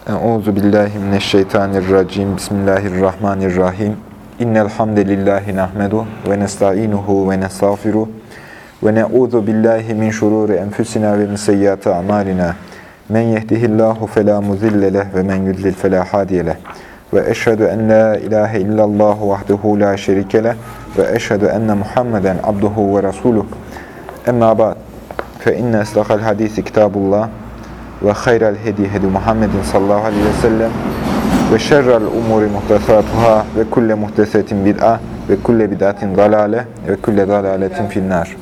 Euzu billahi mineşşeytanirracim. Bismillahirrahmanirrahim. İnnel hamdelellahi nahmedu ve nestainuhu ve nestağfiruh ve na'udzu billahi min şururi enfusina ve min seyyiati amalina. Men yehdihillahu fela mudille leh ve men yudlil fela hadiye leh. Ve eşhedü en la ilahe illallah vahdehu la şerike leh ve eşhedü enne Muhammeden abduhu ve resuluh. Emma ba'd. Fe inne esdaqal hadisi kitabullah ve hayral hedi hedi Muhammedin sallallahu aleyhi ve sellem ve şerrel umuri muhtesatuhâ ve kulle muhtesetin bid'a ve kulle bid'atin dalale ve kulle dalaletin finnâr.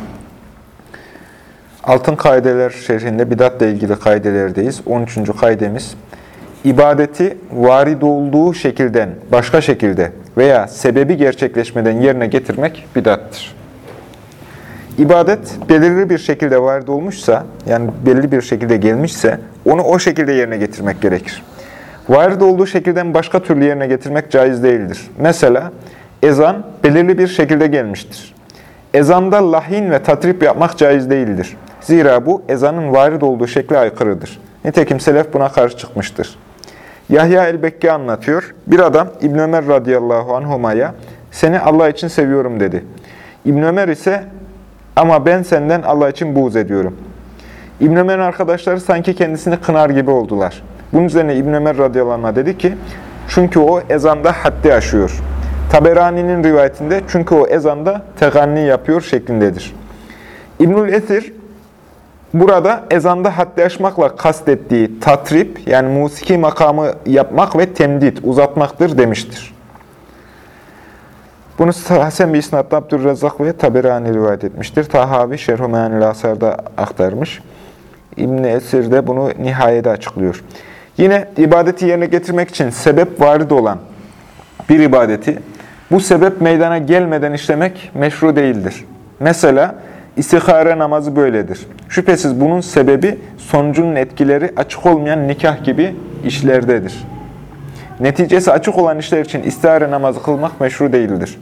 Altın Kaideler şerhinde bid'atla ilgili kaidelerdeyiz. 13. kaidemiz, ibadeti varid olduğu şekilden, başka şekilde veya sebebi gerçekleşmeden yerine getirmek bid'attır. İbadet belirli bir şekilde varid olmuşsa, yani belli bir şekilde gelmişse, onu o şekilde yerine getirmek gerekir. Varid olduğu şekilden başka türlü yerine getirmek caiz değildir. Mesela ezan belirli bir şekilde gelmiştir. Ezanda lahin ve tatrip yapmak caiz değildir. Zira bu ezanın varid olduğu şekle aykırıdır. Nitekim selef buna karşı çıkmıştır. Yahya el-Bekki anlatıyor. Bir adam İbn Ömer radıyallahu anhuma'ya "Seni Allah için seviyorum" dedi. İbn Ömer ise "Ama ben senden Allah için buğz ediyorum." İbn Ömer'in arkadaşları sanki kendisini kınar gibi oldular. Bunun üzerine İbn Ömer radıyallahu anh'a dedi ki, "Çünkü o ezanda haddi aşıyor." Taberani'nin rivayetinde "Çünkü o ezanda teganni yapıyor" şeklindedir. İbnül Esir burada ezanda haddi aşmakla kastettiği tatrip, yani musiki makamı yapmak ve temdit, uzatmaktır demiştir. Bunu Hasan bir isnatla Abdurrezzak ve Taberani rivayet etmiştir. Tahavi Şerh-i Meânil Asar'da aktarmış. İbn-i Esir de bunu nihayede açıklıyor. Yine ibadeti yerine getirmek için sebep varid olan bir ibadeti, bu sebep meydana gelmeden işlemek meşru değildir. Mesela istihare namazı böyledir. Şüphesiz bunun sebebi sonucunun etkileri açık olmayan nikah gibi işlerdedir. Neticesi açık olan işler için istihare namazı kılmak meşru değildir.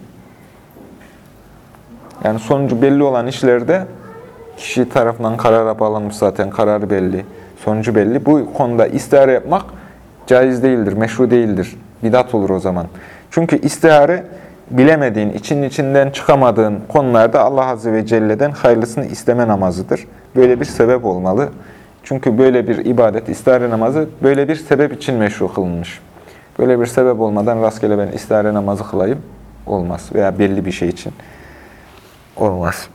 Yani sonucu belli olan işlerde kişi tarafından karara bağlanmış, zaten kararı belli, sonucu belli. Bu konuda istihare yapmak caiz değildir, meşru değildir. Bidat olur o zaman. Çünkü istihare bilemediğin, içinden çıkamadığın konularda Allah Azze ve Celle'den hayırlısını isteme namazıdır. Böyle bir sebep olmalı. Çünkü böyle bir ibadet, istihare namazı böyle bir sebep için meşru kılınmış. Böyle bir sebep olmadan rastgele ben istihare namazı kılayım olmaz. Veya belli bir şey için olmaz.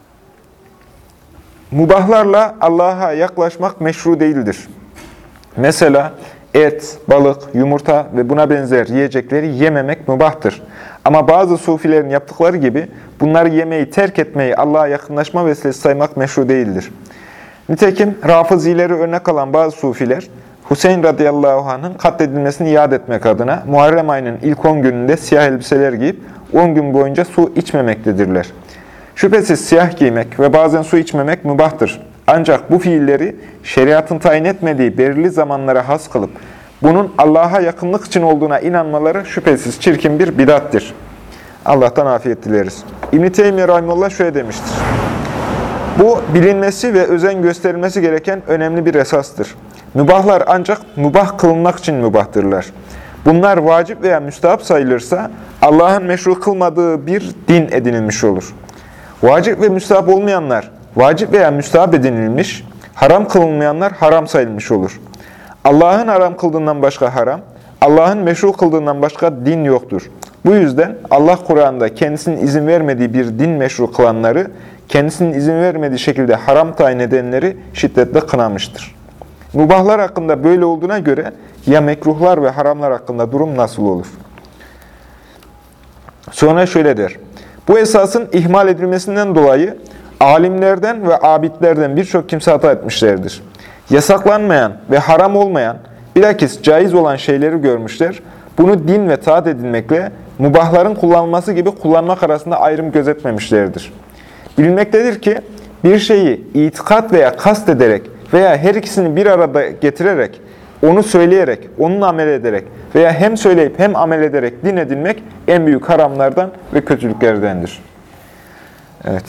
Mubahlarla Allah'a yaklaşmak meşru değildir. Mesela et, balık, yumurta ve buna benzer yiyecekleri yememek mubahtır. Ama bazı sufilerin yaptıkları gibi bunları yemeyi terk etmeyi Allah'a yakınlaşma vesilesi saymak meşru değildir. Nitekim Rafizileri örnek alan bazı sufiler, Hüseyin radıyallahu anh'ın katledilmesini yad etmek adına Muharrem ayının ilk 10 gününde siyah elbiseler giyip 10 gün boyunca su içmemektedirler. Şüphesiz siyah giymek ve bazen su içmemek mübahtır. Ancak bu fiilleri şeriatın tayin etmediği belirli zamanlara has kılıp bunun Allah'a yakınlık için olduğuna inanmaları şüphesiz çirkin bir bidattir. Allah'tan afiyet dileriz. İbn-i Teymiye rahimehullah şöyle demiştir: "Bu bilinmesi ve özen gösterilmesi gereken önemli bir esastır. Mübahlar ancak mübah kılınmak için mübahtırlar. Bunlar vacip veya müstahap sayılırsa Allah'ın meşru kılmadığı bir din edinilmiş olur. Vacip ve müstahap olmayanlar vacip veya müstahap edinilmiş, haram kılınmayanlar haram sayılmış olur. Allah'ın haram kıldığından başka haram, Allah'ın meşru kıldığından başka din yoktur. Bu yüzden Allah Kur'an'da kendisinin izin vermediği bir din meşru kılanları, kendisinin izin vermediği şekilde haram tayin edenleri şiddetle kınamıştır." Mubahlar hakkında böyle olduğuna göre ya mekruhlar ve haramlar hakkında durum nasıl olur? Sonra şöyle der: "Bu esasın ihmal edilmesinden dolayı alimlerden ve abidlerden birçok kimse hata etmişlerdir. Yasaklanmayan ve haram olmayan, bilakis caiz olan şeyleri görmüşler. Bunu din ve taat edilmekle mubahların kullanılması gibi kullanmak arasında ayrım gözetmemişlerdir. Bilinmektedir ki bir şeyi itikat veya kast ederek veya her ikisini bir arada getirerek, onu söyleyerek, onunla amel ederek veya hem söyleyip hem amel ederek din edinmek en büyük haramlardan ve kötülüklerdendir." Evet.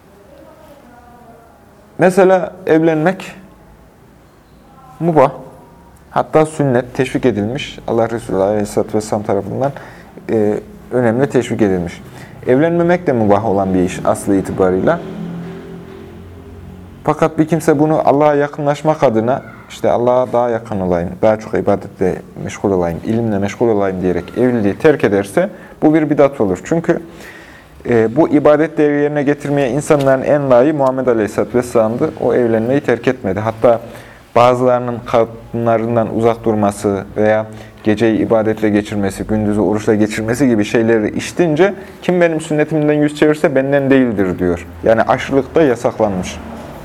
Mesela evlenmek mubah. Hatta sünnet teşvik edilmiş. Allah Resulü Aleyhisselatü Vesselam tarafından önemli teşvik edilmiş. Evlenmemek de mübah olan bir iş aslı itibarıyla. Fakat bir kimse bunu Allah'a yakınlaşmak adına, işte Allah'a daha yakın olayım, daha çok ibadetle meşgul olayım, ilimle meşgul olayım diyerek evliliği terk ederse bu bir bidat olur. Çünkü bu ibadetleri yerine getirmeye insanların en layığı Muhammed Aleyhisselatü Vesselam'dı. O evlenmeyi terk etmedi. Hatta bazılarının kadınlarından uzak durması veya geceyi ibadetle geçirmesi, gündüzü oruçla geçirmesi gibi şeyleri işitince kim benim sünnetimden yüz çevirse benden değildir diyor. Yani aşırılıkta yasaklanmış.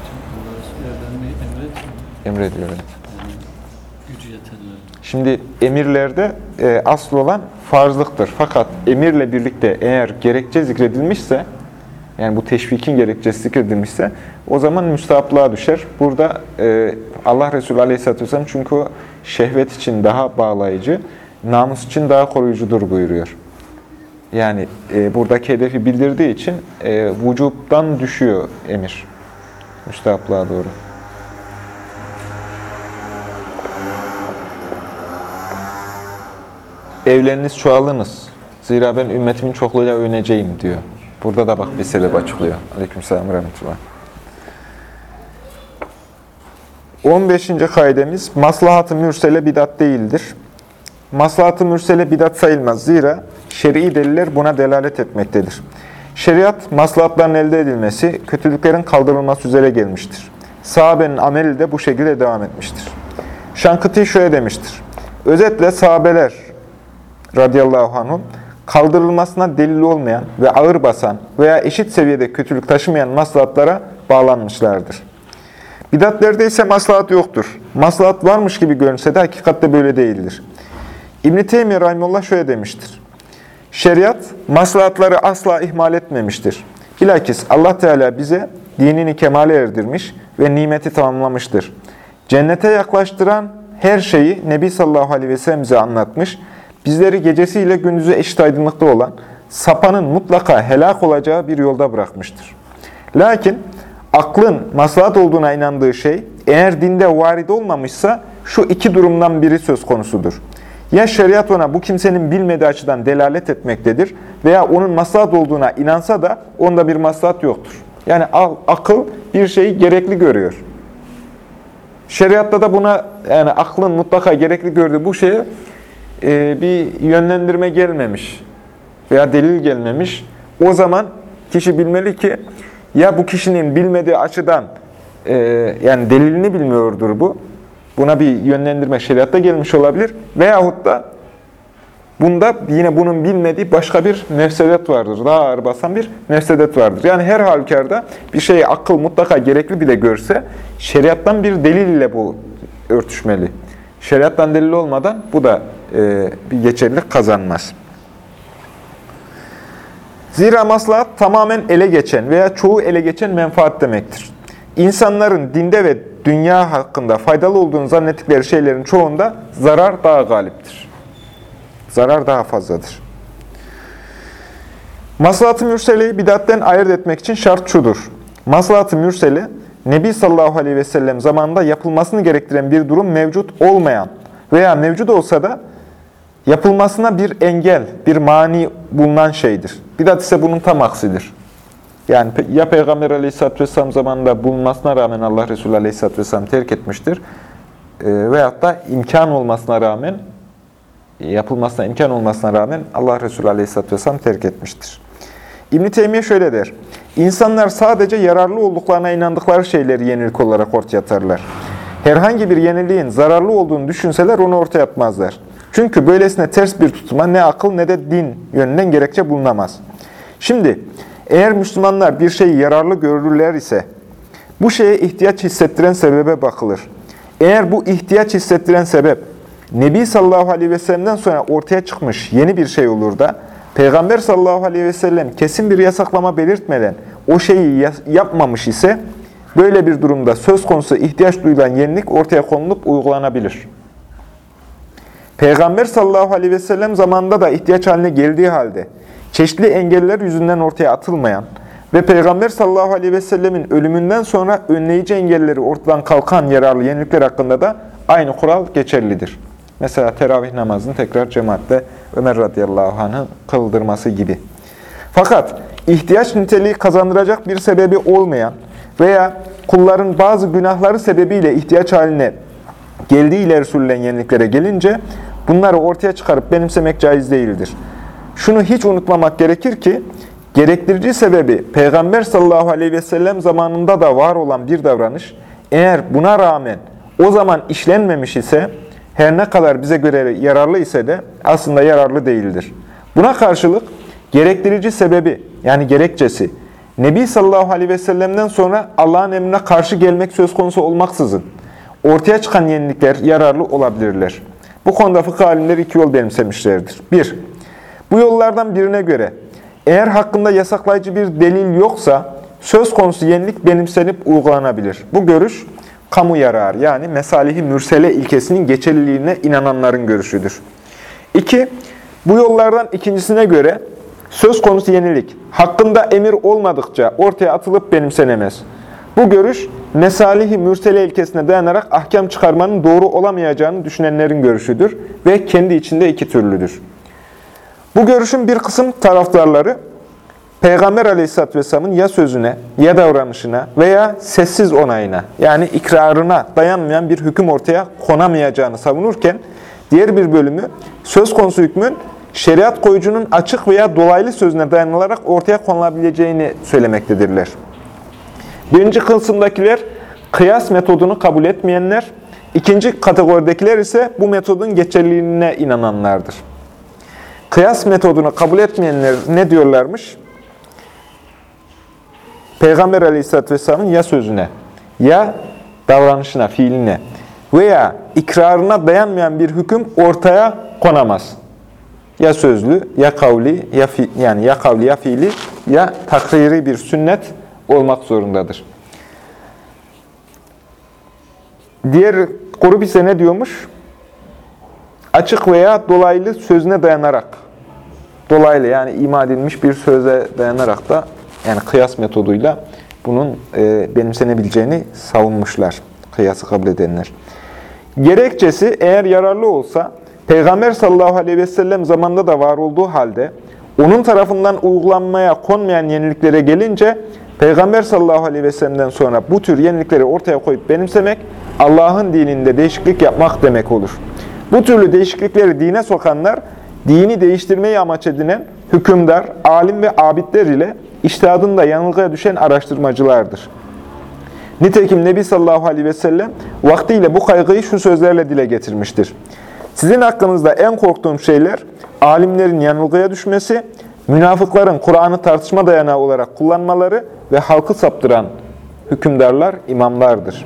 Emrediyor. Evet. Gücü yeterli. Şimdi emirlerde asıl olan farzlıktır. Fakat emirle birlikte eğer gerekçe zikredilmişse, yani bu teşvikin gerekçesi zikredilmişse o zaman müstahaplığa düşer. Burada Allah Resulü Aleyhisselatü Vesselam çünkü o şehvet için daha bağlayıcı, namus için daha koruyucudur buyuruyor. Yani buradaki hedefi bildirdiği için vücubdan düşüyor emir. Müstahaplığa doğru. Evleniniz, çoğalınız. Zira ben ümmetimin çokluğuyla övüneceğim diyor. Burada da bak bir sebep açıklıyor. Aleykümselam ve rahmetullah. 15. kaidemiz, maslahat-ı mürsele bidat değildir. Maslahat-ı mürsele bidat sayılmaz. Zira şer'i deliller buna delalet etmektedir. Şeriat, maslahatların elde edilmesi, kötülüklerin kaldırılması üzere gelmiştir. Sahabenin ameli de bu şekilde devam etmiştir. Şankıti şöyle demiştir. Özetle sahabeler radıyallahu anhum, kaldırılmasına delil olmayan ve ağır basan veya eşit seviyede kötülük taşımayan maslahatlara bağlanmışlardır. Bidatlerde ise maslahat yoktur. Maslahat varmış gibi görünse de hakikatte böyle değildir. İbn-i Teymiye rahimehullah şöyle demiştir. Şeriat, maslahatları asla ihmal etmemiştir. Bilakis Allah Teala bize dinini kemale erdirmiş ve nimeti tamamlamıştır. Cennete yaklaştıran her şeyi Nebi sallallahu aleyhi ve sellem bize anlatmış. Bizleri gecesiyle gündüzü eşit aydınlıkta olan, sapanın mutlaka helak olacağı bir yolda bırakmıştır. Lakin aklın maslahat olduğuna inandığı şey, eğer dinde varid olmamışsa şu iki durumdan biri söz konusudur. Ya şeriat ona bu kimsenin bilmediği açıdan delalet etmektedir veya onun maslahat olduğuna inansa da onda bir maslahat yoktur. Yani akıl bir şeyi gerekli görüyor. Şeriatta da buna, yani aklın mutlaka gerekli gördüğü bu şeye bir yönlendirme gelmemiş veya delil gelmemiş. O zaman kişi bilmeli ki ya bu kişinin bilmediği açıdan yani delilini bilmiyordur bu. Buna bir yönlendirme şeriatta gelmiş olabilir. Veyahut da bunda yine bunun bilmediği başka bir mefsedet vardır. Daha ağır basan bir mefsedet vardır. Yani her halükarda bir şeyi akıl mutlaka gerekli bile görse şeriattan bir delil ile bu örtüşmeli. Şeriattan delil olmadan bu da bir geçerlilik kazanmaz. Zira maslahat tamamen ele geçen veya çoğu ele geçen menfaat demektir. İnsanların dinde ve dünya hakkında faydalı olduğunu zannettikleri şeylerin çoğunda zarar daha galiptir. Zarar daha fazladır. Maslahat-ı mürseleyi bidatten ayırt etmek için şart şudur. Maslahat-ı mürsele, Nebi sallallahu aleyhi ve sellem zamanında yapılmasını gerektiren bir durum mevcut olmayan veya mevcut olsa da yapılmasına bir engel, bir mani bulunan şeydir. Bidat ise bunun tam aksidir. Yani ya Peygamber aleyhisselatü vesselam zamanında bulunmasına rağmen Allah Resulü aleyhisselatü vesselam terk etmiştir veyahut da imkan olmasına rağmen, yapılmasına imkan olmasına rağmen Allah Resulü aleyhisselatü vesselam terk etmiştir. İbn-i Teymiye şöyle der. İnsanlar sadece yararlı olduklarına inandıkları şeyleri yenilik olarak ortaya atarlar. Herhangi bir yeniliğin zararlı olduğunu düşünseler onu ortaya atmazlar. Çünkü böylesine ters bir tutuma ne akıl ne de din yönünden gerekçe bulunamaz. Şimdi eğer Müslümanlar bir şeyi yararlı görürler ise bu şeye ihtiyaç hissettiren sebebe bakılır. Eğer bu ihtiyaç hissettiren sebep Nebi sallallahu aleyhi ve sellem'den sonra ortaya çıkmış yeni bir şey olur da Peygamber sallallahu aleyhi ve sellem kesin bir yasaklama belirtmeden o şeyi yapmamış ise böyle bir durumda söz konusu ihtiyaç duyulan yenilik ortaya konulup uygulanabilir. Peygamber sallallahu aleyhi ve sellem zamanında da ihtiyaç haline geldiği halde çeşitli engeller yüzünden ortaya atılmayan ve Peygamber sallallahu aleyhi ve sellemin ölümünden sonra önleyici engelleri ortadan kalkan yararlı yenilikler hakkında da aynı kural geçerlidir. Mesela teravih namazını tekrar cemaatle Ömer radıyallahu anh'ın kıldırması gibi. Fakat ihtiyaç niteliği kazandıracak bir sebebi olmayan veya kulların bazı günahları sebebiyle ihtiyaç haline geldiği ileri sürülen yeniliklere gelince bunları ortaya çıkarıp benimsemek caiz değildir. Şunu hiç unutmamak gerekir ki, gerektirici sebebi Peygamber sallallahu aleyhi ve sellem zamanında da var olan bir davranış, eğer buna rağmen o zaman işlenmemiş ise, her ne kadar bize göre yararlı ise de aslında yararlı değildir. Buna karşılık gerektirici sebebi, yani gerekçesi, Nebi sallallahu aleyhi ve sellem'den sonra Allah'ın emrine karşı gelmek söz konusu olmaksızın, ortaya çıkan yenilikler yararlı olabilirler. Bu konuda fıkıh alimleri iki yol benimsemişlerdir. 1. Bu yollardan birine göre, eğer hakkında yasaklayıcı bir delil yoksa, söz konusu yenilik benimsenip uygulanabilir. Bu görüş, kamu yararı yani mesalihi mürsele ilkesinin geçerliliğine inananların görüşüdür. 2. Bu yollardan ikincisine göre, söz konusu yenilik, hakkında emir olmadıkça ortaya atılıp benimsenemez. Bu görüş, mesalihi mürsele ilkesine dayanarak ahkam çıkarmanın doğru olamayacağını düşünenlerin görüşüdür ve kendi içinde iki türlüdür. Bu görüşün bir kısım taraftarları, Peygamber aleyhisselatü vesselamın ya sözüne, ya davranışına veya sessiz onayına, yani ikrarına dayanmayan bir hüküm ortaya konamayacağını savunurken, diğer bir bölümü, söz konusu hükmün, şeriat koyucunun açık veya dolaylı sözüne dayanılarak ortaya konulabileceğini söylemektedirler. Birinci kısımdakiler, kıyas metodunu kabul etmeyenler, ikinci kategoridekiler ise bu metodun geçerliliğine inananlardır. Kıyas metodunu kabul etmeyenler ne diyorlarmış? Peygamber aleyhisselatü vesselamın ya sözüne, ya davranışına, fiiline veya ikrarına dayanmayan bir hüküm ortaya konamaz. Ya sözlü, ya kavli, yani ya kavli, ya fiili, ya takriri bir sünnet olmak zorundadır. Diğer grup ise ne diyormuş? Açık veya dolaylı sözüne dayanarak, dolaylı yani ima edilmiş bir söze dayanarak da, yani kıyas metoduyla bunun benimsenebileceğini savunmuşlar, kıyası kabul edenler. Gerekçesi eğer yararlı olsa, Peygamber sallallahu aleyhi ve sellem zamanında da var olduğu halde, onun tarafından uygulanmaya konmayan yeniliklere gelince, Peygamber sallallahu aleyhi ve sellem'den sonra bu tür yenilikleri ortaya koyup benimsemek, Allah'ın dininde değişiklik yapmak demek olur. Bu türlü değişiklikleri dine sokanlar, dini değiştirmeyi amaç edinen hükümdar, alim ve abidler ile içtihadında yanılgıya düşen araştırmacılardır. Nitekim Nebi sallallahu aleyhi ve sellem vaktiyle bu kaygıyı şu sözlerle dile getirmiştir. Sizin hakkınızda en korktuğum şeyler, alimlerin yanılgıya düşmesi, münafıkların Kur'an'ı tartışma dayanağı olarak kullanmaları ve halkı saptıran hükümdarlar, imamlardır.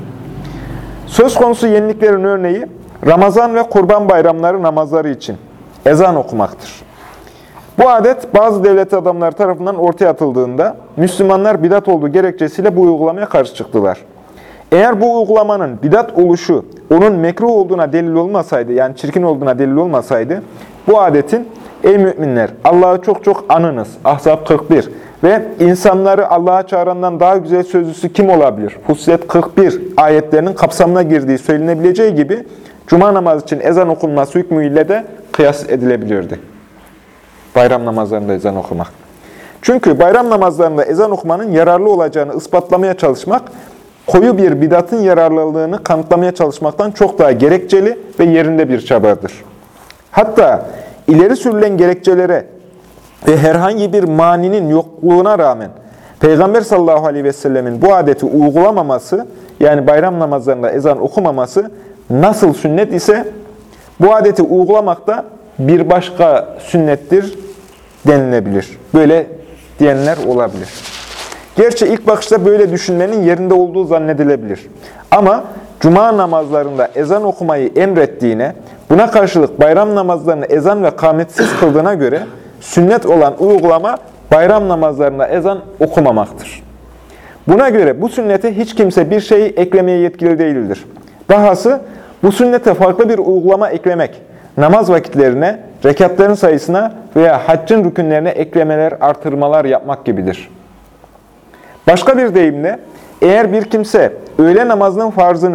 Söz konusu yeniliklerin örneği, Ramazan ve Kurban bayramları namazları için ezan okumaktır. Bu adet bazı devlet adamları tarafından ortaya atıldığında Müslümanlar bidat olduğu gerekçesiyle bu uygulamaya karşı çıktılar. Eğer bu uygulamanın bidat oluşu onun mekruh olduğuna delil olmasaydı, yani çirkin olduğuna delil olmasaydı, bu adetin ey müminler Allah'ı çok çok anınız, Ahzab 41 ve insanları Allah'a çağırandan daha güzel sözlüsü kim olabilir? Fussilet 41 ayetlerinin kapsamına girdiği söylenebileceği gibi Cuma namazı için ezan okunması hükmüyle de kıyas edilebilirdi. Bayram namazlarında ezan okumak. Çünkü bayram namazlarında ezan okumanın yararlı olacağını ispatlamaya çalışmak, koyu bir bidatın yararlılığını kanıtlamaya çalışmaktan çok daha gerekçeli ve yerinde bir çabadır. Hatta ileri sürülen gerekçelere ve herhangi bir maninin yokluğuna rağmen Peygamber sallallahu aleyhi ve sellemin bu adeti uygulamaması, yani bayram namazlarında ezan okumaması nasıl sünnet ise bu adeti uygulamak da bir başka sünnettir denilebilir. Böyle diyenler olabilir. Gerçi ilk bakışta böyle düşünmenin yerinde olduğu zannedilebilir. Ama Cuma namazlarında ezan okumayı emrettiğine, buna karşılık bayram namazlarını ezan ve kâmetsiz kıldığına göre sünnet olan uygulama bayram namazlarında ezan okumamaktır. Buna göre bu sünnete hiç kimse bir şeyi eklemeye yetkili değildir. Dahası bu sünnete farklı bir uygulama eklemek, namaz vakitlerine, rekatların sayısına veya haccın rükünlerine eklemeler, artırmalar yapmak gibidir. Başka bir deyimle, eğer bir kimse öğle namazının farzını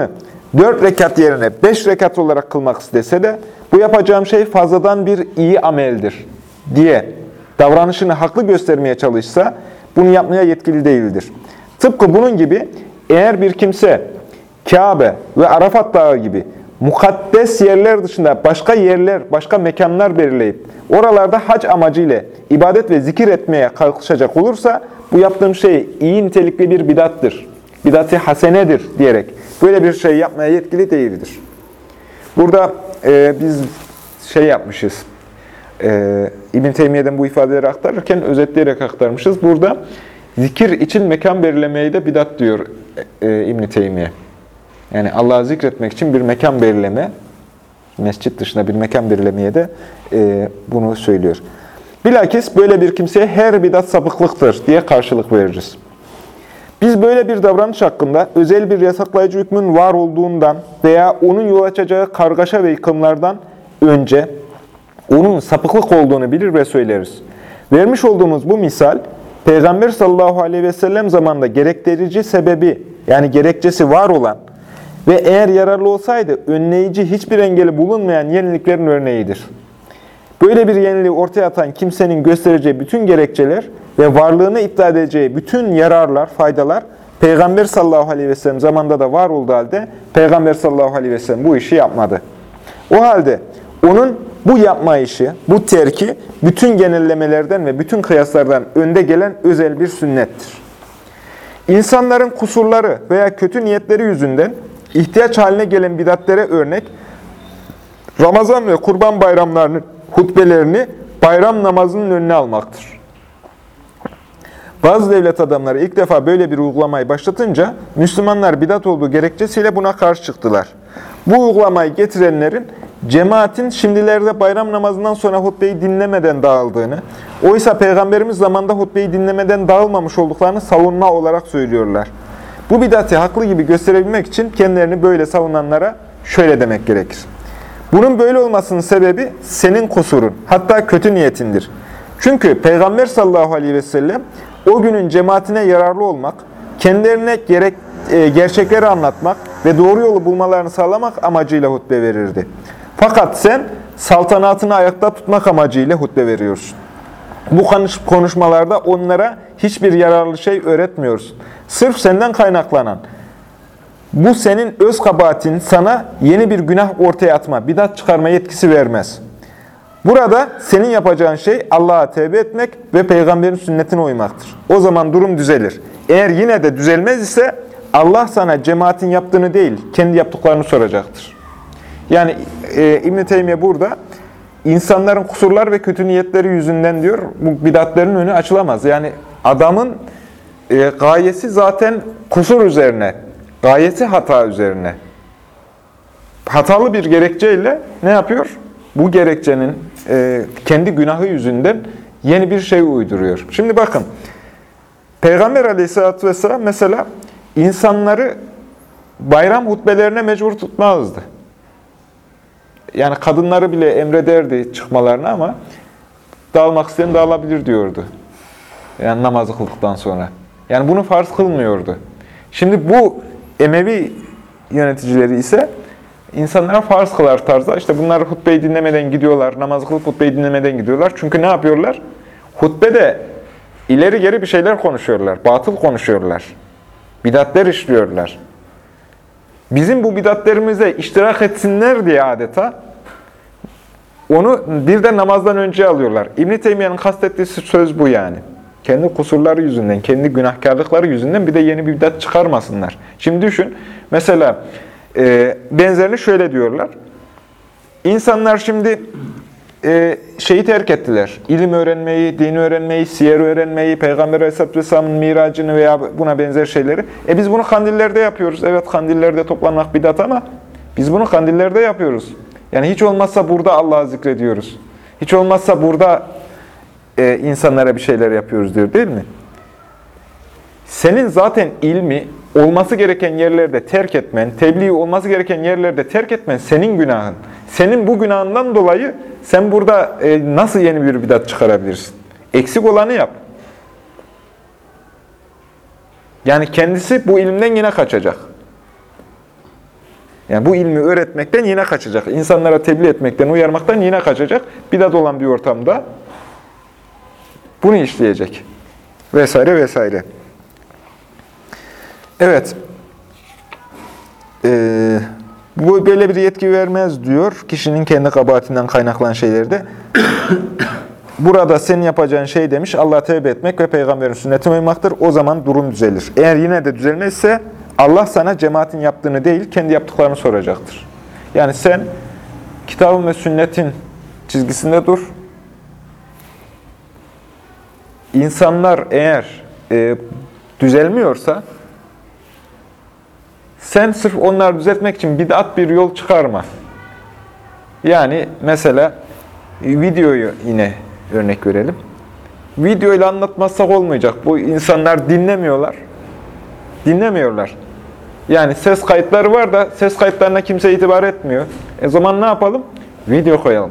4 rekat yerine 5 rekat olarak kılmak istese de bu yapacağım şey fazladan bir iyi ameldir diye davranışını haklı göstermeye çalışsa bunu yapmaya yetkili değildir. Tıpkı bunun gibi eğer bir kimse Kabe ve Arafat Dağı gibi mukaddes yerler dışında başka yerler, başka mekanlar belirleyip oralarda hac amacıyla ibadet ve zikir etmeye kalkışacak olursa bu yaptığım şey iyi nitelikli bir bidattır. Bidat-ı hasenedir diyerek böyle bir şey yapmaya yetkili değildir. Burada biz yapmışız. İbn-i Teymiye'den bu ifadeleri aktarırken özetleyerek aktarmışız. Burada zikir için mekan belirlemeyi de bidat diyor İbn-i Teymiye. Yani Allah'ı zikretmek için bir mekan belirleme, mescit dışında bir mekan belirlemeye de bunu söylüyor. Bilakis böyle bir kimseye her bidat sapıklıktır diye karşılık veririz. Biz böyle bir davranış hakkında özel bir yasaklayıcı hükmün var olduğundan veya onun yol açacağı kargaşa ve yıkımlardan önce onun sapıklık olduğunu bilir ve söyleriz. Vermiş olduğumuz bu misal, Peygamber sallallahu aleyhi ve sellem zamanında gerektirici sebebi, yani gerekçesi var olan ve eğer yararlı olsaydı önleyici hiçbir engeli bulunmayan yeniliklerin örneğidir. Böyle bir yeniliği ortaya atan kimsenin göstereceği bütün gerekçeler ve varlığını iddia edeceği bütün yararlar, faydalar Peygamber sallallahu aleyhi ve sellem zamanında da var olduğu halde Peygamber sallallahu aleyhi ve sellem bu işi yapmadı. O halde onun bu yapma işi, bu terki bütün genellemelerden ve bütün kıyaslardan önde gelen özel bir sünnettir. İnsanların kusurları veya kötü niyetleri yüzünden ihtiyaç haline gelen bidatlere örnek, Ramazan ve Kurban bayramlarının hutbelerini bayram namazının önüne almaktır. Bazı devlet adamları ilk defa böyle bir uygulamayı başlatınca Müslümanlar bidat olduğu gerekçesiyle buna karşı çıktılar. Bu uygulamayı getirenlerin cemaatin şimdilerde bayram namazından sonra hutbeyi dinlemeden dağıldığını, oysa Peygamberimiz zamanında hutbeyi dinlemeden dağılmamış olduklarını savunma olarak söylüyorlar. Bu bidatı haklı gibi gösterebilmek için kendilerini böyle savunanlara şöyle demek gerekir. Bunun böyle olmasının sebebi senin kusurun, hatta kötü niyetindir. Çünkü Peygamber sallallahu aleyhi ve sellem o günün cemaatine yararlı olmak, kendilerine gerçekleri anlatmak ve doğru yolu bulmalarını sağlamak amacıyla hutbe verirdi. Fakat sen saltanatını ayakta tutmak amacıyla hutbe veriyorsun. Bu konuşmalarda onlara hiçbir yararlı şey öğretmiyorsun. Sırf senden kaynaklanan, bu senin öz kabahatin sana yeni bir günah ortaya atma, bidat çıkarma yetkisi vermez. Burada senin yapacağın şey Allah'a tevbe etmek ve Peygamberin sünnetine uymaktır. O zaman durum düzelir. Eğer yine de düzelmez ise Allah sana cemaatin yaptığını değil, kendi yaptıklarını soracaktır. Yani İbn-i Teymiye burada insanların kusurlar ve kötü niyetleri yüzünden diyor, bu bidatlerin önü açılamaz. Yani adamın gayesi zaten kusur üzerine, gayesi hata üzerine. Hatalı bir gerekçeyle ne yapıyor? Bu gerekçenin kendi günahı yüzünden yeni bir şey uyduruyor. Şimdi bakın, Peygamber aleyhissalatü vesselam mesela insanları bayram hutbelerine mecbur tutmazdı. Yani kadınları bile emrederdi çıkmalarını ama dağılmak isteyen dağılabilir diyordu. Yani namazı kıldıktan sonra. Yani bunu farz kılmıyordu. Şimdi bu Emevi yöneticileri ise insanlara farz kılar tarzda. İşte bunlar hutbeyi dinlemeden gidiyorlar, namazı kılıp hutbeyi dinlemeden gidiyorlar. Çünkü ne yapıyorlar? Hutbede ileri geri bir şeyler konuşuyorlar, batıl konuşuyorlar. Bidatler işliyorlar. Bizim bu bidatlerimize iştirak etsinler diye adeta onu bir de namazdan önce alıyorlar. İbn-i Teymiye'nin kastettiği söz bu yani. Kendi kusurları yüzünden, kendi günahkarlıkları yüzünden bir de yeni bir bidat çıkarmasınlar. Şimdi düşün, mesela benzerini şöyle diyorlar. İnsanlar şimdi şeyi terk ettiler. İlim öğrenmeyi, din öğrenmeyi, siyer öğrenmeyi, Peygamber Aleyhisselatü Vesselam'ın miracını veya buna benzer şeyleri. Biz bunu kandillerde yapıyoruz. Evet, kandillerde toplanmak bidat ama biz bunu kandillerde yapıyoruz. Yani hiç olmazsa burada Allah'ı zikrediyoruz. Hiç olmazsa burada insanlara bir şeyler yapıyoruz diyor, değil mi? Senin zaten ilmi olması gereken yerlerde terk etmen, tebliğ olması gereken yerlerde terk etmen senin günahın. Senin bu günahından dolayı sen burada nasıl yeni bir bidat çıkarabilirsin? Eksik olanı yap. Yani kendisi bu ilimden yine kaçacak. Yani bu ilmi öğretmekten yine kaçacak. İnsanlara tebliğ etmekten, uyarmaktan yine kaçacak. Bidat olan bir ortamda bunu işleyecek. Vesaire vesaire. Evet. Bu böyle bir yetki vermez diyor. Kişinin kendi kabahatinden kaynaklanan şeylerde. Burada senin yapacağın şey demiş, Allah'a tevbe etmek ve peygamberin sünnetine uymaktır. O zaman durum düzelir. Eğer yine de düzelmezse Allah sana cemaatin yaptığını değil, kendi yaptıklarını soracaktır. Yani sen kitabın ve sünnetin çizgisinde dur. İnsanlar eğer düzelmiyorsa, sen sırf onları düzeltmek için bid'at bir yol çıkarma. Yani mesela videoyu yine örnek verelim. Videoyla anlatmazsak olmayacak. Bu insanlar dinlemiyorlar. Dinlemiyorlar. Yani ses kayıtları var da ses kayıtlarına kimse itibar etmiyor. O zaman ne yapalım? Video koyalım.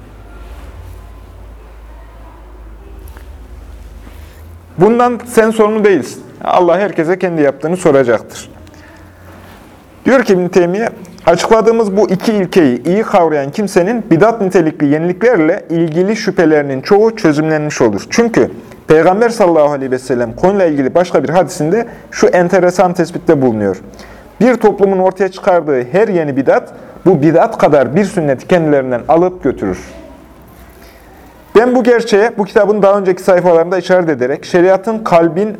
Bundan sen sorumlu değilsin. Allah herkese kendi yaptığını soracaktır. Diyor ki İbn-i Teymiye, açıkladığımız bu iki ilkeyi iyi kavrayan kimsenin bidat nitelikli yeniliklerle ilgili şüphelerinin çoğu çözümlenmiş olur. Çünkü Peygamber sallallahu aleyhi ve sellem konuyla ilgili başka bir hadisinde şu enteresan tespitte bulunuyor. Bir toplumun ortaya çıkardığı her yeni bidat, bu bidat kadar bir sünneti kendilerinden alıp götürür. Ben bu gerçeğe bu kitabın daha önceki sayfalarında işaret ederek şeriatın kalbin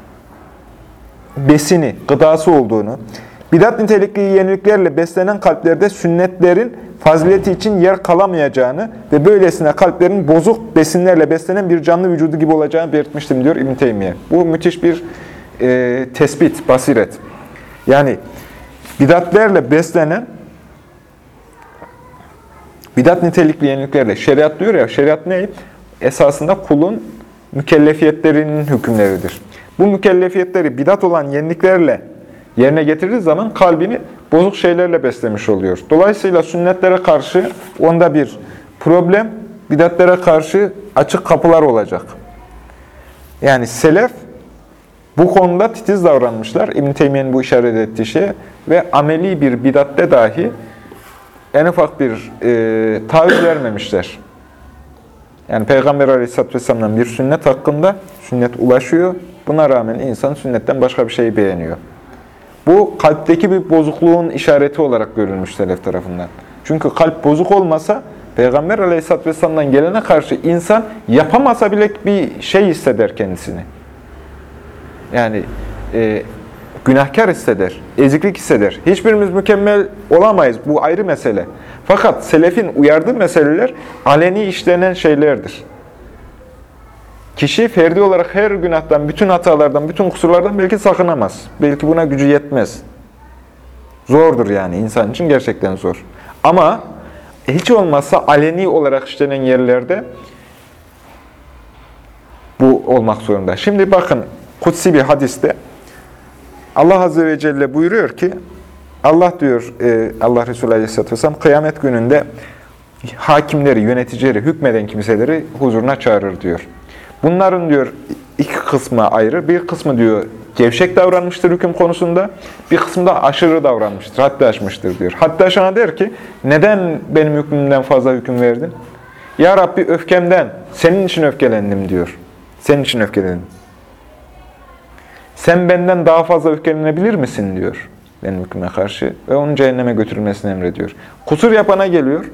besini, gıdası olduğunu, bidat nitelikli yeniliklerle beslenen kalplerde sünnetlerin fazileti için yer kalamayacağını ve böylesine kalplerin bozuk besinlerle beslenen bir canlı vücudu gibi olacağını belirtmiştim diyor İbn-i Teymiye. Bu müthiş bir tespit, basiret. Yani bidatlerle beslenen, bidat nitelikli yeniliklerle, şeriat diyor ya, şeriat ne? Esasında kulun mükellefiyetlerinin hükümleridir. Bu mükellefiyetleri bidat olan yeniliklerle yerine getirdiği zaman kalbini bozuk şeylerle beslemiş oluyor. Dolayısıyla sünnetlere karşı onda bir problem, bidatlere karşı açık kapılar olacak. Yani selef bu konuda titiz davranmışlar. İbn-i Teymiye'nin bu işaret ettiği şey ve ameli bir bidatte dahi en ufak bir taviz vermemişler. Yani Peygamber Aleyhisselatü Vesselam'dan bir sünnet hakkında sünnet ulaşıyor. Buna rağmen insan sünnetten başka bir şeyi beğeniyor. Bu kalpteki bir bozukluğun işareti olarak görülmüş selef tarafından. Çünkü kalp bozuk olmasa Peygamber Aleyhisselatü Vesselam'dan gelene karşı insan yapamasa bile bir şey hisseder kendisini. Yani günahkar hisseder, eziklik hisseder. Hiçbirimiz mükemmel olamayız. Bu ayrı mesele. Fakat selefin uyardığı meseleler aleni işlenen şeylerdir. Kişi ferdi olarak her günahtan, bütün hatalardan, bütün kusurlardan belki sakınamaz. Belki buna gücü yetmez. Zordur yani insan için gerçekten zor. Ama hiç olmazsa aleni olarak işlenen yerlerde bu olmak zorunda. Şimdi bakın kutsi bir hadiste Allah Azze ve Celle buyuruyor ki, Allah diyor, Allah Resulü Aleyhisselatü Vesselam, kıyamet gününde hakimleri, yöneticileri, hükmeden kimseleri huzuruna çağırır diyor. Bunların diyor iki kısma ayrı. Bir kısmı diyor gevşek davranmıştır hüküm konusunda, bir kısmı da aşırı davranmıştır, haddi aşmıştır diyor. Haddi aşana der ki, neden benim hükmümden fazla hüküm verdin? Ya Rabbi öfkemden, senin için öfkelendim diyor. Senin için öfkelendim. Sen benden daha fazla öfkelenebilir misin diyor benim hükmüme karşı ve onun cehenneme götürülmesini emrediyor. Kusur yapana geliyor.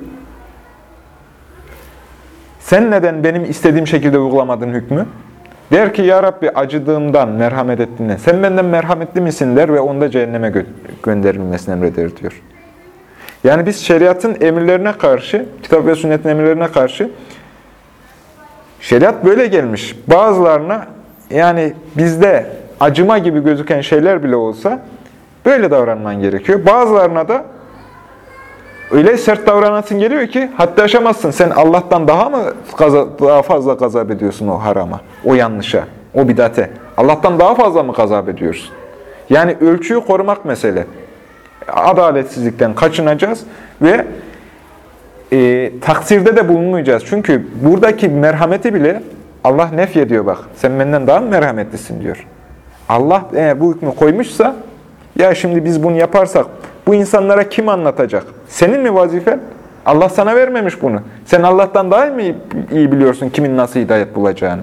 Sen neden benim istediğim şekilde uygulamadın hükmü? Der ki ya Rabbi acıdığımdan, merhamet ettiğinden. Sen benden merhametli misin der ve onu da cehenneme gönderilmesini emreder diyor. Yani biz şeriatın emirlerine karşı, kitap ve sünnetin emirlerine karşı şeriat böyle gelmiş. Bazılarına yani bizde acıma gibi gözüken şeyler bile olsa böyle davranman gerekiyor. Bazılarına da öyle sert davranasın geliyor ki hatta aşamazsın. Sen Allah'tan daha fazla gazap ediyorsun o harama, o yanlışa, o bidate. Allah'tan daha fazla mı gazap ediyorsun? Yani ölçüyü korumak mesele. Adaletsizlikten kaçınacağız ve taksirde de bulunmayacağız. Çünkü buradaki merhameti bile Allah nefyediyor bak. Sen benden daha mı merhametlisin diyor. Allah eğer bu hükmü koymuşsa, ya şimdi biz bunu yaparsak Bu insanlara kim anlatacak? Senin mi vazifen? Allah sana vermemiş bunu. Sen Allah'tan daha mı iyi biliyorsun kimin nasıl hidayet bulacağını?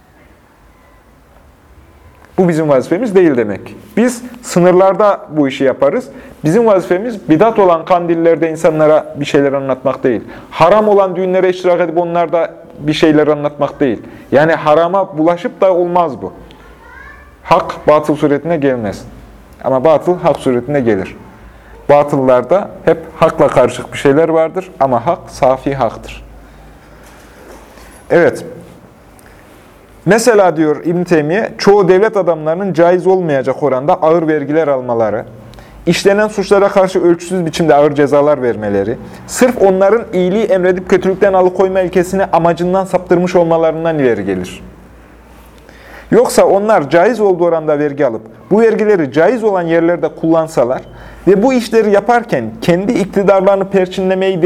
Bu bizim vazifemiz değil demek. Biz sınırlarda bu işi yaparız. Bizim vazifemiz bidat olan kandillerde insanlara bir şeyler anlatmak değil. Haram olan düğünlere iştirak edip onlarda bir şeyler anlatmak değil. Yani harama bulaşıp da olmaz bu. Hak batıl suretine gelmez. Ama batıl hak suretine gelir. Batıllarda hep hakla karışık bir şeyler vardır ama hak safi haktır. Evet. Mesela diyor İbn Teymiye, çoğu devlet adamlarının caiz olmayacak oranda ağır vergiler almaları, işlenen suçlara karşı ölçüsüz biçimde ağır cezalar vermeleri, sırf onların iyiliği emredip kötülükten alıkoyma ilkesini amacından saptırmış olmalarından ileri gelir. Yoksa onlar caiz olduğu oranda vergi alıp, bu vergileri caiz olan yerlerde kullansalar ve bu işleri yaparken kendi iktidarlarını perçinlemeyi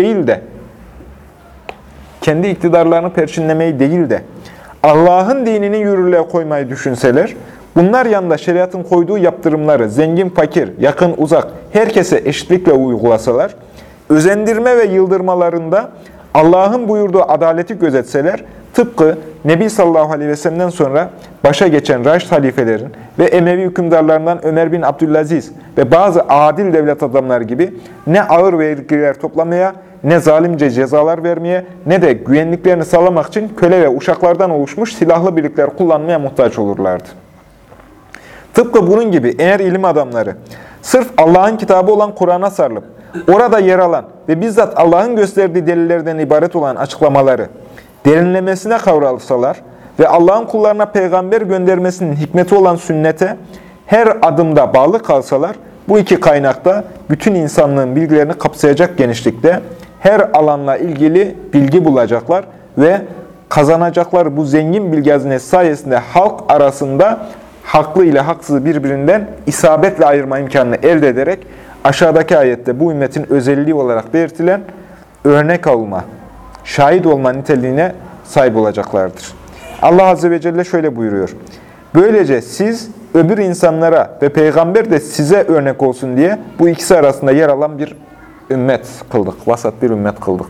değil de, Allah'ın dinini yürürlüğe koymayı düşünseler, bunlar yanında şeriatın koyduğu yaptırımları zengin, fakir, yakın, uzak herkese eşitlikle uygulasalar, özendirme ve yıldırmalarında Allah'ın buyurduğu adaleti gözetseler, tıpkı Nebi sallallahu aleyhi ve sellem'den sonra başa geçen Raşid halifelerin ve Emevi hükümdarlarından Ömer bin Abdülaziz ve bazı adil devlet adamları gibi ne ağır vergiler toplamaya, ne zalimce cezalar vermeye, ne de güvenliklerini sağlamak için köle ve uşaklardan oluşmuş silahlı birlikler kullanmaya muhtaç olurlardı. Tıpkı bunun gibi eğer ilim adamları sırf Allah'ın kitabı olan Kur'an'a sarılıp, orada yer alan ve bizzat Allah'ın gösterdiği delillerden ibaret olan açıklamaları derinlemesine kavralsalar ve Allah'ın kullarına peygamber göndermesinin hikmeti olan sünnete her adımda bağlı kalsalar, bu iki kaynakta bütün insanlığın bilgilerini kapsayacak genişlikte her alanla ilgili bilgi bulacaklar ve kazanacakları bu zengin bilgi hazinesi sayesinde halk arasında haklı ile haksızı birbirinden isabetle ayırma imkanını elde ederek aşağıdaki ayette bu ümmetin özelliği olarak belirtilen örnek olma, şahit olma niteliğine sahip olacaklardır. Allah Azze ve Celle şöyle buyuruyor. Böylece siz öbür insanlara ve peygamber de size örnek olsun diye bu ikisi arasında yer alan bir ümmet kıldık. Vasat bir ümmet kıldık.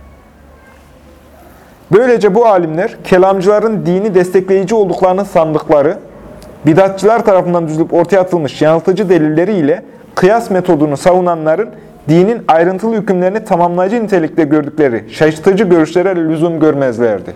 Böylece bu alimler kelamcıların dini destekleyici olduklarını sandıkları, bidatçılar tarafından düzülüp ortaya atılmış yanıltıcı delilleriyle kıyas metodunu savunanların dinin ayrıntılı hükümlerini tamamlayıcı nitelikte gördükleri şaşırtıcı görüşlere lüzum görmezlerdi.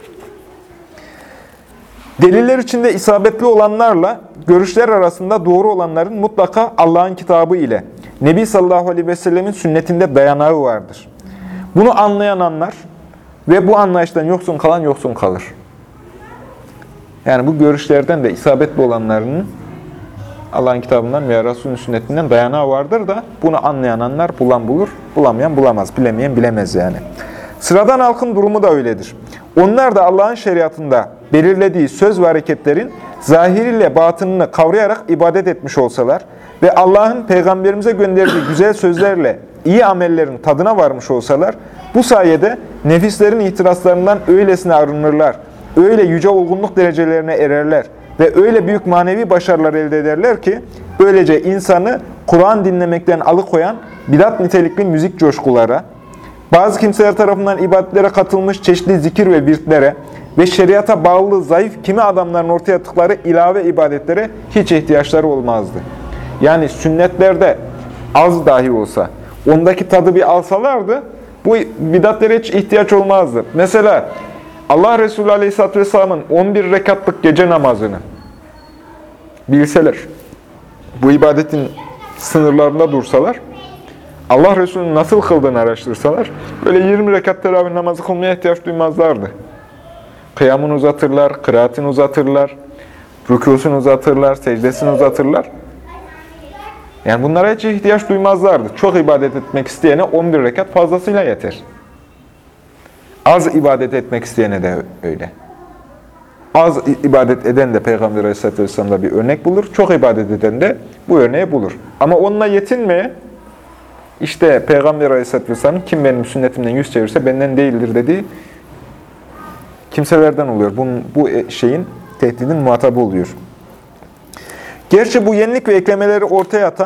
Deliller içinde isabetli olanlarla görüşler arasında doğru olanların mutlaka Allah'ın kitabı ile Nebi sallallahu aleyhi ve sellemin sünnetinde dayanağı vardır. Bunu anlayan anlar ve bu anlayıştan yoksun kalan yoksun kalır. Yani bu görüşlerden de isabetli olanlarının Allah'ın kitabından veya Resulünün sünnetinden dayanağı vardır da bunu anlayan anlar, bulan bulur, bulamayan bulamaz, bilemeyen bilemez yani. Sıradan halkın durumu da öyledir. Onlar da Allah'ın şeriatında belirlediği söz ve hareketlerin zahiriyle batınını kavrayarak ibadet etmiş olsalar ve Allah'ın peygamberimize gönderdiği güzel sözlerle iyi amellerin tadına varmış olsalar, bu sayede nefislerin ihtiraslarından öylesine arınırlar, öyle yüce olgunluk derecelerine ererler ve öyle büyük manevi başarılar elde ederler ki, böylece insanı Kur'an dinlemekten alıkoyan bidat nitelikli müzik coşkulara, bazı kimseler tarafından ibadetlere katılmış çeşitli zikir ve virtlere ve şeriata bağlı zayıf kimi adamların ortaya attıkları ilave ibadetlere hiç ihtiyaçları olmazdı. Yani sünnetlerde az dahi olsa, ondaki tadı bir alsalardı, bu bidatlere hiç ihtiyaç olmazdı. Mesela Allah Resulü Aleyhisselatü Vesselam'ın 11 rekatlık gece namazını bilseler, bu ibadetin sınırlarında dursalar, Allah Resulü'nün nasıl kıldığını araştırsalar, böyle 20 rekat teravih namazı kılmaya ihtiyaç duymazlardı. Kıyamını uzatırlar, kıraatini uzatırlar, rükûsunu uzatırlar, secdesini uzatırlar. Yani bunlara hiç ihtiyaç duymazlardı. Çok ibadet etmek isteyene 11 rekat fazlasıyla yeter. Az ibadet etmek isteyene de öyle. Az ibadet eden de Peygamber Aleyhisselatü Vesselam'da bir örnek bulur. Çok ibadet eden de bu örneği bulur. Ama onunla yetinmeye, işte Peygamber Aleyhisselatü Vesselam kim benim sünnetimden yüz çevirse benden değildir dediği kimselerden oluyor. Bu şeyin, tehdidin muhatabı oluyor. Gerçi bu yenilik ve eklemeleri ortaya atan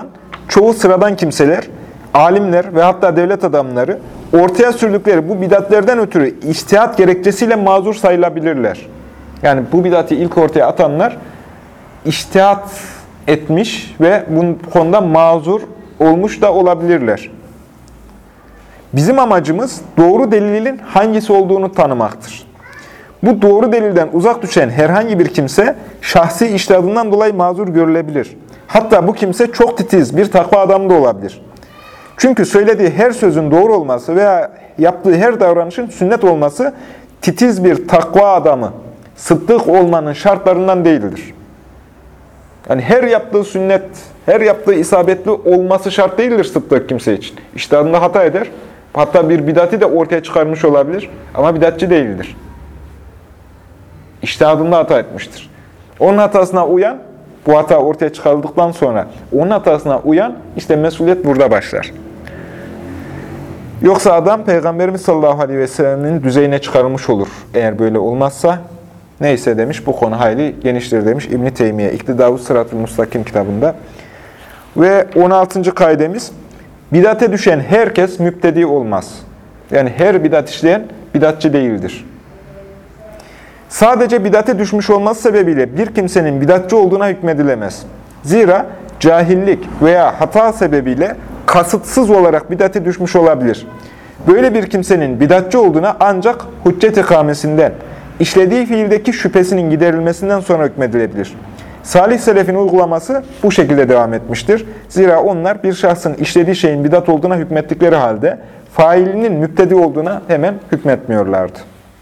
çoğu sıradan kimseler, alimler ve hatta devlet adamları ortaya sürdükleri bu bidatlerden ötürü içtihat gerekçesiyle mazur sayılabilirler. Yani bu bidatı ilk ortaya atanlar içtihat etmiş ve bu konuda mazur olmuş da olabilirler. Bizim amacımız doğru delilin hangisi olduğunu tanımaktır. Bu doğru delilden uzak düşen herhangi bir kimse şahsi içtihadından dolayı mazur görülebilir. Hatta bu kimse çok titiz bir takva adamı da olabilir. Çünkü söylediği her sözün doğru olması veya yaptığı her davranışın sünnet olması titiz bir takva adamı, sıddık olmanın şartlarından değildir. Yani her yaptığı sünnet, her yaptığı isabetli olması şart değildir sıddık kimse için. İçtihadında hata eder. Hatta bir bidati de ortaya çıkarmış olabilir ama bidatçı değildir. İçtihadında hata etmiştir. Onun hatasına uyan, bu hata ortaya çıkarıldıktan sonra onun hatasına uyan, işte mesuliyet burada başlar. Yoksa adam Peygamberimiz sallallahu aleyhi ve sellem'in düzeyine çıkarılmış olur. Eğer böyle olmazsa, neyse demiş, bu konu hayli geniştir demiş İbn-i Teymiye, İktidâ-u Sırat-ı Mustakim kitabında. Ve 16. kaidemiz, bidate düşen herkes müptedi olmaz. Yani her bidat işleyen bidatçı değildir. Sadece bidate düşmüş olması sebebiyle bir kimsenin bidatçı olduğuna hükmedilemez. Zira cahillik veya hata sebebiyle kasıtsız olarak bidate düşmüş olabilir. Böyle bir kimsenin bidatçı olduğuna ancak hüccet ikamesinden, işlediği fiildeki şüphesinin giderilmesinden sonra hükmedilebilir. Salih selefin uygulaması bu şekilde devam etmiştir. Zira onlar bir şahsın işlediği şeyin bidat olduğuna hükmettikleri halde failinin müptedi olduğuna hemen hükmetmiyorlardı.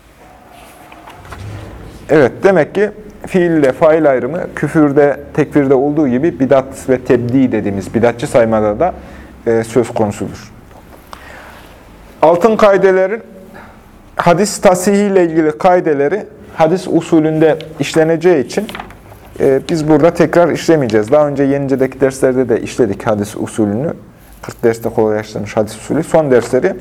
Evet, demek ki fiil ile fail ayrımı küfürde, tekfirde olduğu gibi bidat ve tebdi dediğimiz bidatçı saymada da söz konusudur. Altın kaidelerin hadis tasihi ile ilgili kaideleri hadis usulünde işleneceği için biz burada tekrar işlemeyeceğiz. Daha önce Yenice'deki derslerde de işledik hadis usulünü. 40 derste kolaylaştırılmış hadis usulü. Son dersleri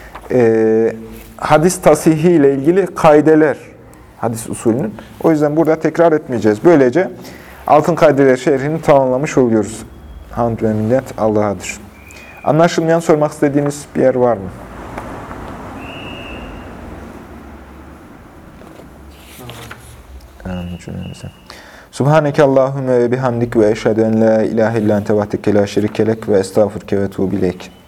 hadis tasihi ile ilgili kaideler hadis usulünün. O yüzden burada tekrar etmeyeceğiz. Böylece altın kaideler şerhini tamamlamış oluyoruz. Hamd ve minnet Allah'adır. Anlaşılmayan, sormak istediğiniz bir yer var mı? Subhaneke Allahümme ve bihamdik ve eşhedü en la ilahe illan tevahdeke la şerikelek ve estağfurke ve tuğbileyk.